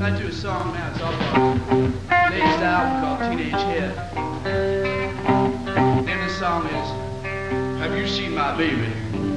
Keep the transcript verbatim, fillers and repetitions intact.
I do a song now, it's off our latest album called Teenage Hit. The name of the song is Have You Seen My Baby?